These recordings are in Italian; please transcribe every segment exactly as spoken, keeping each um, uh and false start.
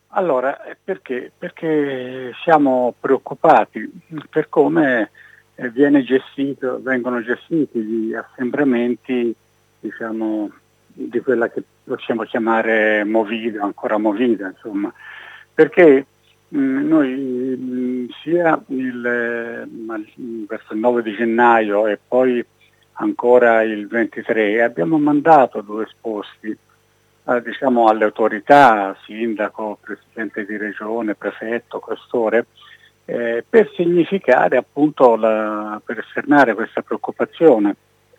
Allora, eh, perché? Perché siamo preoccupati per come eh, viene gestito, vengono gestiti gli assembramenti, diciamo, di quella che possiamo chiamare movida, ancora movida, insomma, perché mh, noi mh, sia il, eh, mal- verso il nove di gennaio e poi ancora il ventitré abbiamo mandato due esposti eh, diciamo alle autorità, sindaco, presidente di regione, prefetto, questore, eh, per significare appunto, la, per esternare questa preoccupazione,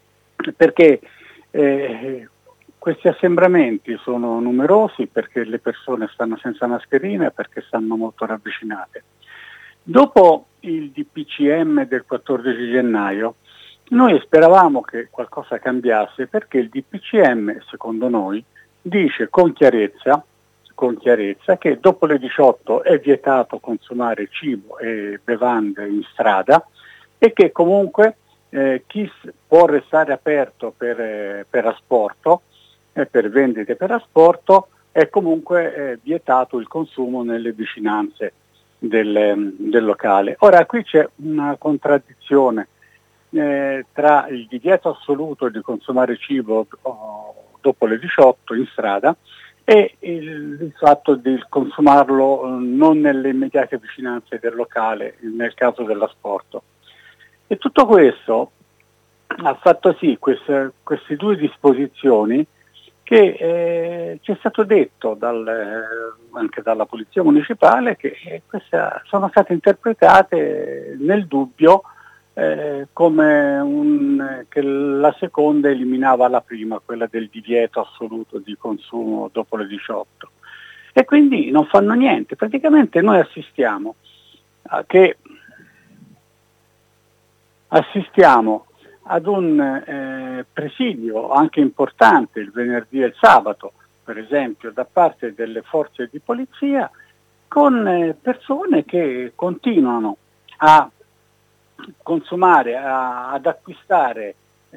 perché eh, questi assembramenti sono numerosi, perché le persone stanno senza mascherina, perché stanno molto ravvicinate. Dopo il D P C M del quattordici gennaio, noi speravamo che qualcosa cambiasse, perché il D P C M, secondo noi, dice con chiarezza, con chiarezza che dopo le diciotto è vietato consumare cibo e bevande in strada e che comunque eh, chi s- può restare aperto per, eh, per asporto, eh, per vendite per asporto, è comunque eh, vietato il consumo nelle vicinanze del, del locale. Ora qui c'è una contraddizione eh, tra il divieto assoluto di consumare cibo oh, dopo le diciotto in strada e il, il fatto di consumarlo eh, non nelle immediate vicinanze del locale, nel caso dell'asporto. E tutto questo ha fatto sì, queste, queste due disposizioni, che eh, ci è stato detto dal, eh, anche dalla Polizia Municipale che eh, queste sono state interpretate nel dubbio eh, come un, che la seconda eliminava la prima, quella del divieto assoluto di consumo dopo le diciotto. E quindi non fanno niente. Praticamente noi assistiamo a che assistiamo ad un eh, presidio anche importante il venerdì e il sabato, per esempio, da parte delle forze di polizia, con eh, persone che continuano a consumare, a, ad acquistare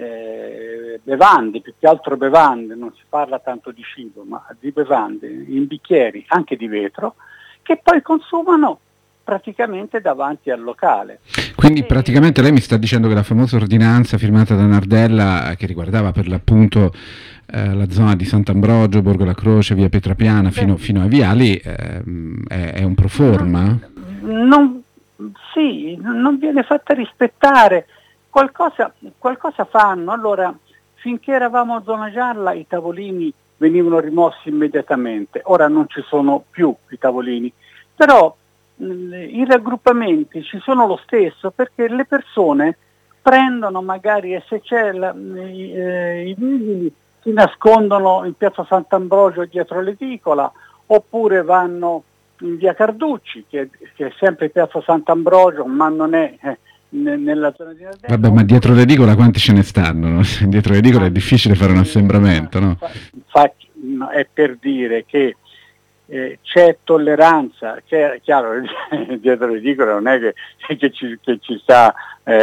eh, bevande, più che altro bevande, non si parla tanto di cibo, ma di bevande in bicchieri, anche di vetro, che poi consumano praticamente davanti al locale. Quindi E, praticamente lei mi sta dicendo che la famosa ordinanza firmata da Nardella, che riguardava per l'appunto eh, la zona di Sant'Ambrogio, Borgo La Croce, via Pietrapiana beh, fino, fino ai viali, ehm, è, è un pro forma? non, non, sì, non viene fatta rispettare, qualcosa, qualcosa fanno. Allora, finché eravamo a zona gialla i tavolini venivano rimossi immediatamente, ora non ci sono più i tavolini, però mh, i raggruppamenti ci sono lo stesso, perché le persone prendono magari, e se c'è la, i, eh, i vigili si nascondono in piazza Sant'Ambrogio dietro l'edicola, oppure vanno in via Carducci, che, che è sempre piazza Sant'Ambrogio, ma non è eh, ne- nella zona di Vabbè, Nardella, ma dietro oppure l'edicola quanti ce ne stanno? No? Dietro l'edicola ma, è difficile fare un eh, ma assembramento, no? fa- fa- no, è per dire che eh, c'è tolleranza, c'è, chiaro, dietro l'edicola non è che, che, ci, che ci sta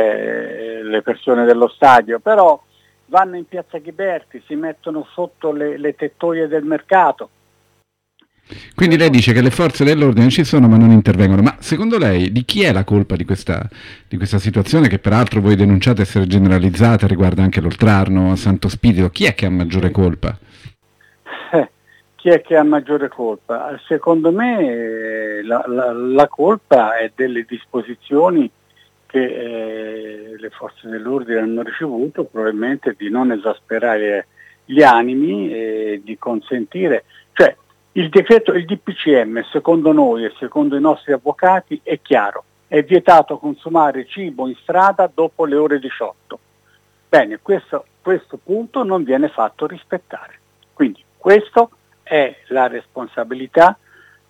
eh, le persone dello stadio, però vanno in piazza Ghiberti, si mettono sotto le, le tettoie del mercato. Quindi Io lei non dice che le so. forze dell'ordine ci sono ma non intervengono. Ma secondo lei di chi è la colpa di questa, di questa situazione che peraltro voi denunciate essere generalizzata, riguarda anche l'Oltrarno, Santo Spirito? Chi è che ha maggiore Sì. colpa? Eh, chi è che ha maggiore colpa? Secondo me eh, la, la- la colpa è delle disposizioni che eh, le forze dell'ordine hanno ricevuto, probabilmente di non esasperare gli animi e di consentire, cioè il decreto, il D P C M secondo noi e secondo i nostri avvocati è chiaro, è vietato consumare cibo in strada dopo le ore diciotto. Bene, questo, questo punto non viene fatto rispettare. Quindi questo è la responsabilità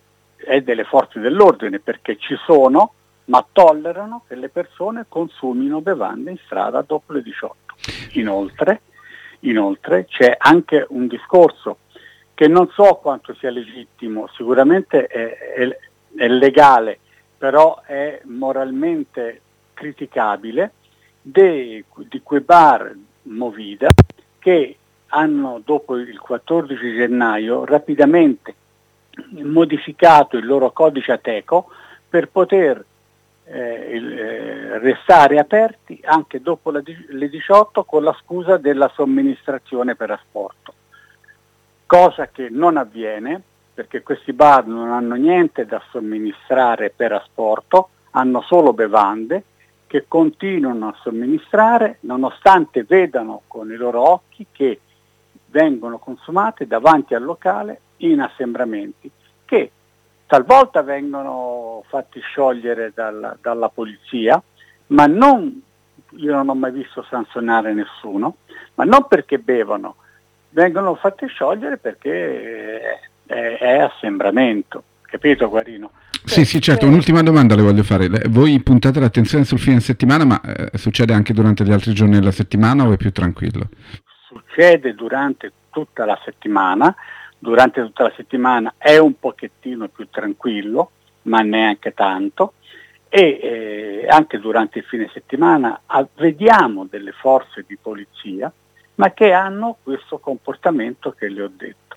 è delle forze dell'ordine, perché ci sono, ma tollerano che le persone consumino bevande in strada dopo le diciotto. Inoltre, inoltre c'è anche un discorso che non so quanto sia legittimo, sicuramente è, è, è legale, però è moralmente criticabile, de, di quei bar Movida che hanno dopo il quattordici gennaio rapidamente modificato il loro codice Ateco per poter eh, il, eh, restare aperti anche dopo la, le diciotto con la scusa della somministrazione per asporto, cosa che non avviene perché questi bar non hanno niente da somministrare per asporto, hanno solo bevande che continuano a somministrare nonostante vedano con i loro occhi che vengono consumate davanti al locale in assembramenti che talvolta vengono fatti sciogliere dalla, dalla polizia, ma non, io non ho mai visto sanzionare nessuno, ma non perché bevono, vengono fatti sciogliere perché è, è assembramento, capito Guarino? Sì, sì, certo. Un'ultima domanda le voglio fare. Voi puntate l'attenzione sul fine settimana, ma eh, succede anche durante gli altri giorni della settimana o è più tranquillo? Succede durante tutta la settimana, durante tutta la settimana è un pochettino più tranquillo, ma neanche tanto, e eh, anche durante il fine settimana ah, vediamo delle forze di polizia, ma che hanno questo comportamento che le ho detto.